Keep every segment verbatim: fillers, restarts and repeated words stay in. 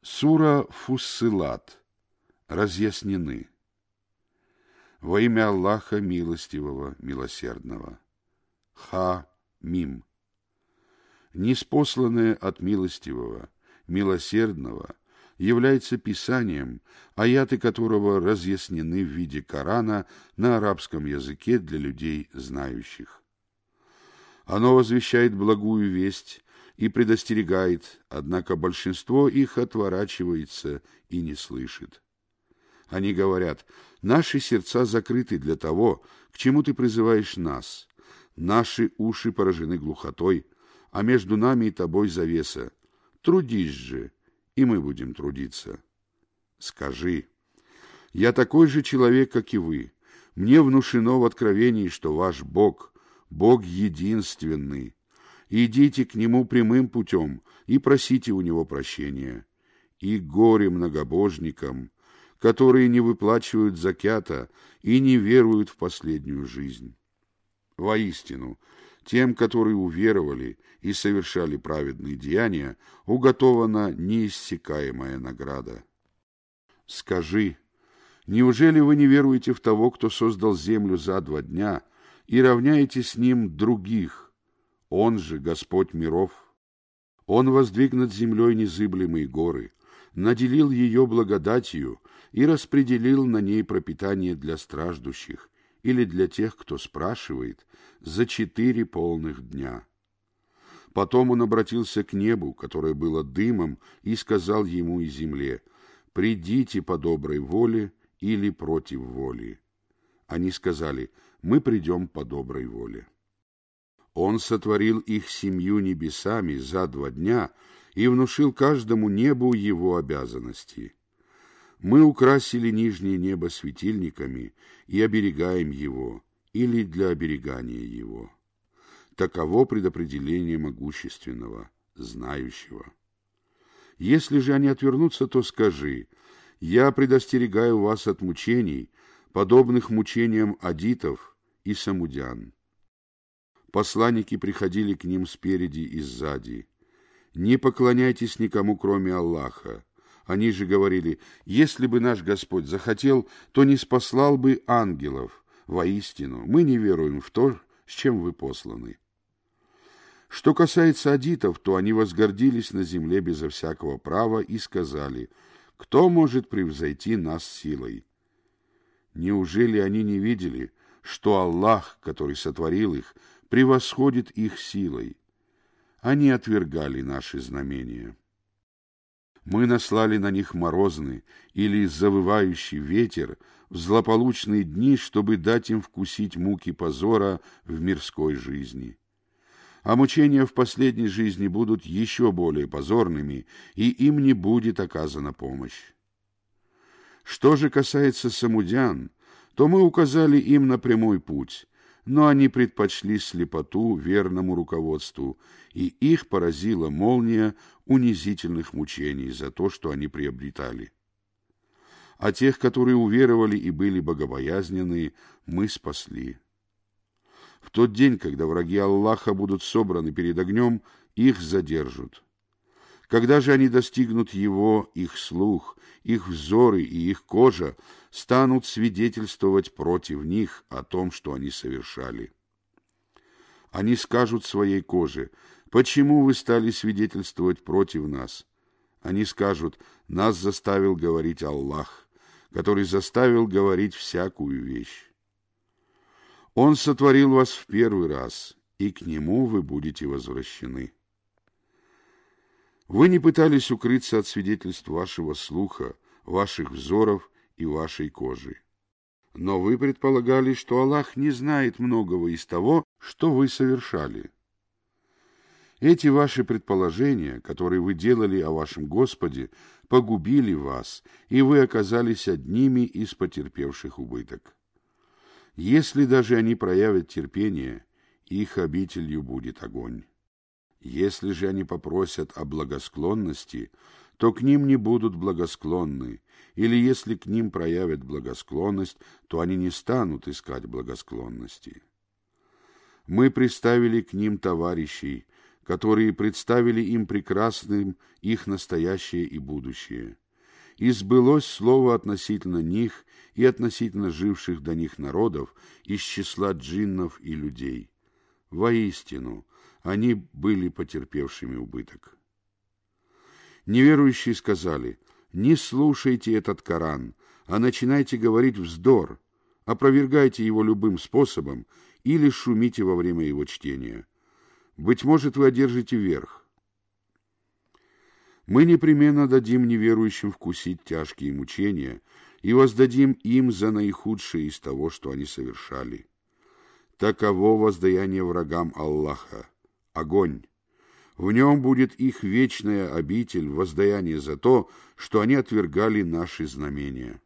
Сура Фуссилат. Разъяснены. Во имя Аллаха Милостивого, Милосердного. Ха-Мим. Ниспосланное от Милостивого, Милосердного является Писанием, аяты которого разъяснены в виде Корана на арабском языке для людей знающих. Оно возвещает благую весть и предостерегает, однако большинство их отворачивается и не слышит. Они говорят: наши сердца закрыты для того, к чему ты призываешь нас. Наши уши поражены глухотой, а между нами и тобой завеса. Трудись же, и мы будем трудиться. Скажи: я такой же человек, как и вы. Мне внушено в откровении, что ваш Бог, Бог единственный. Идите к Нему прямым путем и просите у Него прощения. И горе многобожникам, которые не выплачивают закята и не веруют в последнюю жизнь. Воистину, тем, которые уверовали и совершали праведные деяния, уготована неиссякаемая награда. Скажи: неужели вы не веруете в того, кто создал землю за два дня, и равняете с ним других? Он же Господь миров. Он воздвиг над землей незыблемые горы, наделил ее благодатью и распределил на ней пропитание для страждущих или для тех, кто спрашивает, за четыре полных дня. Потом он обратился к небу, которое было дымом, и сказал ему и земле: «Придите по доброй воле или против воли». Они сказали: «Мы придем по доброй воле». Он сотворил их семью небесами за два дня и внушил каждому небу его обязанности. Мы украсили нижнее небо светильниками и оберегаем его, или для оберегания его. Таково предопределение могущественного, знающего. Если же они отвернутся, то скажи: я предостерегаю вас от мучений, подобных мучениям адитов и самудян. Посланники приходили к ним спереди и сзади. Не поклоняйтесь никому, кроме Аллаха. Они же говорили: если бы наш Господь захотел, то не спаслал бы ангелов. Воистину, мы не веруем в то, с чем вы посланы. Что касается адитов, то они возгордились на земле безо всякого права и сказали: кто может превзойти нас силой? Неужели они не видели, что Аллах, который сотворил их, превосходит их силой? Они отвергали наши знамения. Мы наслали на них морозный или завывающий ветер в злополучные дни, чтобы дать им вкусить муки позора в мирской жизни. А мучения в последней жизни будут еще более позорными, и им не будет оказана помощь. Что же касается самудян, то мы указали им на прямой путь, но они предпочли слепоту верному руководству, и их поразила молния унизительных мучений за то, что они приобретали. А тех, которые уверовали и были богобоязненны, мы спасли. В тот день, когда враги Аллаха будут собраны перед огнем, их задержат. Когда же они достигнут его, их слух, их взоры и их кожа станут свидетельствовать против них о том, что они совершали. Они скажут своей коже: почему вы стали свидетельствовать против нас? Они скажут: нас заставил говорить Аллах, который заставил говорить всякую вещь. Он сотворил вас в первый раз, и к нему вы будете возвращены. Вы не пытались укрыться от свидетельств вашего слуха, ваших взоров и вашей кожи. Но вы предполагали, что Аллах не знает многого из того, что вы совершали. Эти ваши предположения, которые вы делали о вашем Господе, погубили вас, и вы оказались одними из потерпевших убыток. Если даже они проявят терпение, их обителью будет огонь. Если же они попросят о благосклонности, то к ним не будут благосклонны, или если к ним проявят благосклонность, то они не станут искать благосклонности. Мы приставили к ним товарищей, которые представили им прекрасным их настоящее и будущее. И сбылось слово относительно них и относительно живших до них народов из числа джиннов и людей. Воистину, они были потерпевшими убыток. Неверующие сказали: «Не слушайте этот Коран, а начинайте говорить вздор, опровергайте его любым способом или шумите во время его чтения. Быть может, вы одержите верх». Мы непременно дадим неверующим вкусить тяжкие мучения и воздадим им за наихудшее из того, что они совершали. Таково воздаяние врагам Аллаха — огонь. В нем будет их вечная обитель, воздаяние за то, что они отвергали наши знамения.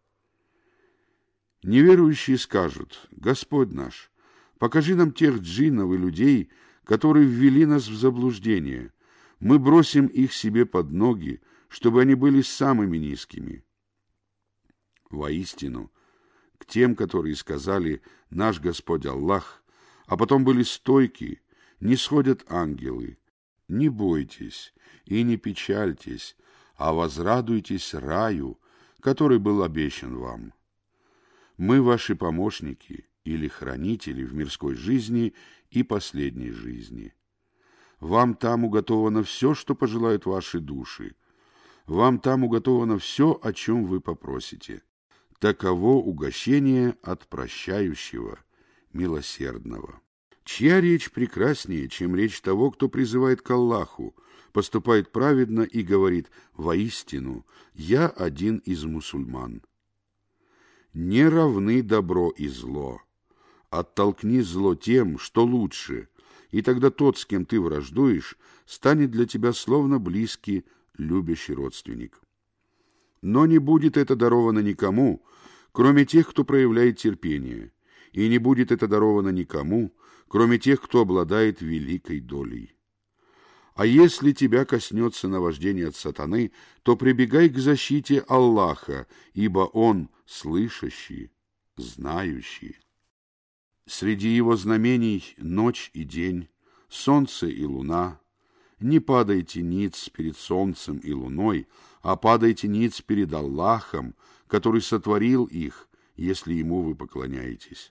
Неверующие скажут: «Господь наш, покажи нам тех джиннов и людей, которые ввели нас в заблуждение. Мы бросим их себе под ноги, чтобы они были самыми низкими». Воистину, к тем, которые сказали «Наш Господь Аллах», а потом были стойки, не сходят ангелы. Не бойтесь и не печальтесь, а возрадуйтесь раю, который был обещан вам. Мы ваши помощники или хранители в мирской жизни и последней жизни. Вам там уготовано все, что пожелают ваши души. Вам там уготовано все, о чем вы попросите. Таково угощение от прощающего, милосердного. Чья речь прекраснее, чем речь того, кто призывает к Аллаху, поступает праведно и говорит: «Воистину, я один из мусульман». Не равны добро и зло. Оттолкни зло тем, что лучше, и тогда тот, с кем ты враждуешь, станет для тебя словно близкий, любящий родственник. Но не будет это даровано никому, кроме тех, кто проявляет терпение, и не будет это даровано никому, кроме тех, кто обладает великой долей. А если тебя коснется наваждение от сатаны, то прибегай к защите Аллаха, ибо Он слышащий, знающий. Среди его знамений ночь и день, солнце и луна. Не падайте ниц перед солнцем и луной, а падайте ниц перед Аллахом, который сотворил их, если ему вы поклоняетесь.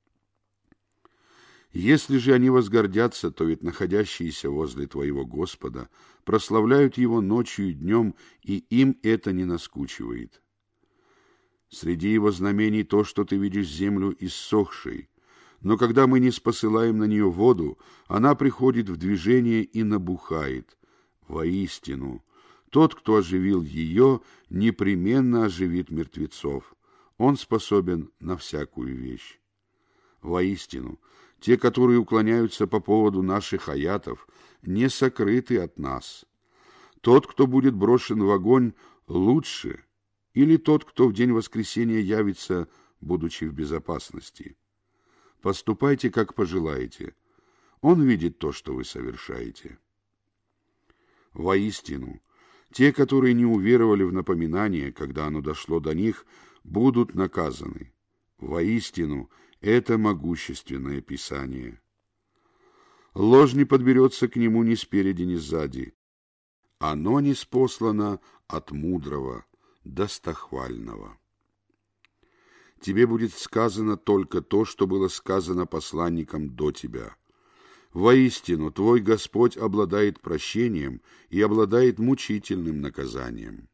Если же они возгордятся, то ведь находящиеся возле твоего Господа прославляют его ночью и днем, и им это не наскучивает. Среди его знамений то, что ты видишь землю иссохшей, но когда мы не спосылаем на нее воду, она приходит в движение и набухает. Воистину, тот, кто оживил ее, непременно оживит мертвецов. Он способен на всякую вещь. Воистину, те, которые уклоняются по поводу наших аятов, не сокрыты от нас. Тот, кто будет брошен в огонь, лучше, или тот, кто в день воскресения явится, будучи в безопасности. Поступайте, как пожелаете. Он видит то, что вы совершаете. Воистину, те, которые не уверовали в напоминание, когда оно дошло до них, будут наказаны. Воистину, это могущественное Писание. Ложь не подберется к нему ни спереди, ни сзади. Оно ниспослано от мудрого, достохвального. Тебе будет сказано только то, что было сказано посланникам до тебя. Воистину, твой Господь обладает прощением и обладает мучительным наказанием.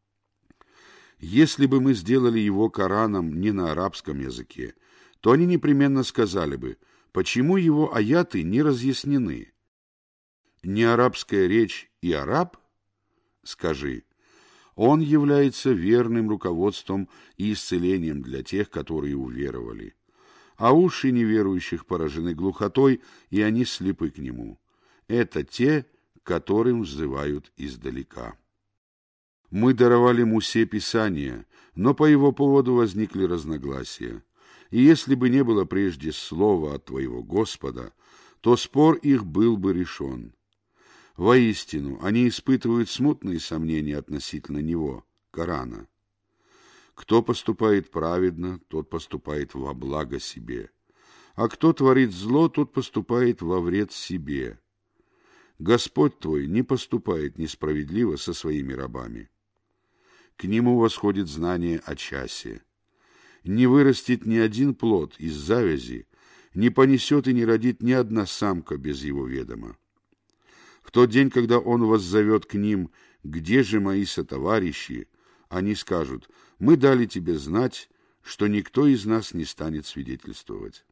Если бы мы сделали его Кораном не на арабском языке, то они непременно сказали бы: почему его аяты не разъяснены? Не арабская речь и араб? Скажи: он является верным руководством и исцелением для тех, которые уверовали. А уши неверующих поражены глухотой, и они слепы к нему. Это те, которым взывают издалека. Мы даровали Мусе Писание, но по его поводу возникли разногласия. И если бы не было прежде слова от твоего Господа, то спор их был бы решен. Воистину, они испытывают смутные сомнения относительно него, Корана. Кто поступает праведно, тот поступает во благо себе, а кто творит зло, тот поступает во вред себе. Господь твой не поступает несправедливо со своими рабами. К нему восходит знание о часе. Не вырастет ни один плод из завязи, не понесет и не родит ни одна самка без его ведома. В тот день, когда он воззовет к ним: «Где же мои сотоварищи?», они скажут: «Мы дали тебе знать, что никто из нас не станет свидетельствовать».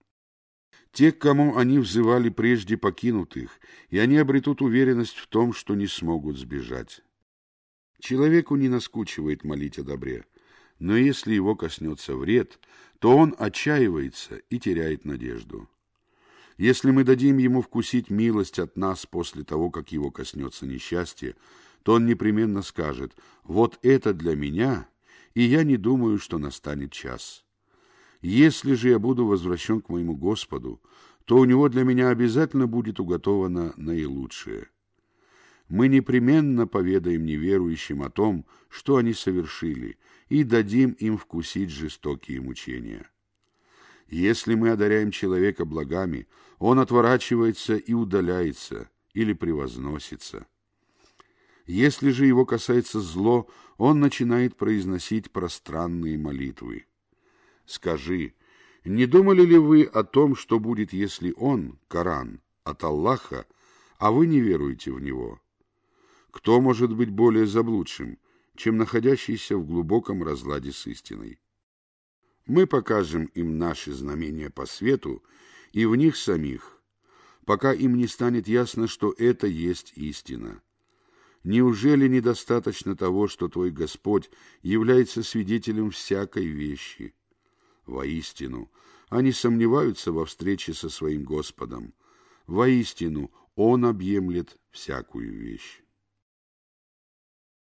Те, к кому они взывали, прежде покинут их, и они обретут уверенность в том, что не смогут сбежать. Человеку не наскучивает молить о добре, но если его коснется вред, то он отчаивается и теряет надежду. Если мы дадим ему вкусить милость от нас после того, как его коснется несчастье, то он непременно скажет: «Вот это для меня, и я не думаю, что настанет час». Если же я буду возвращен к моему Господу, то у него для меня обязательно будет уготовано наилучшее. Мы непременно поведаем неверующим о том, что они совершили, и дадим им вкусить жестокие мучения. Если мы одаряем человека благами, он отворачивается и удаляется, или превозносится. Если же его касается зло, он начинает произносить пространные молитвы. Скажи, не думали ли вы о том, что будет, если он, Коран, от Аллаха, а вы не веруете в него? Кто может быть более заблудшим, чем находящийся в глубоком разладе с истиной? Мы покажем им наши знамения по свету и в них самих, пока им не станет ясно, что это есть истина. Неужели недостаточно того, что твой Господь является свидетелем всякой вещи? Воистину, они сомневаются во встрече со своим Господом. Воистину, Он объемлет всякую вещь.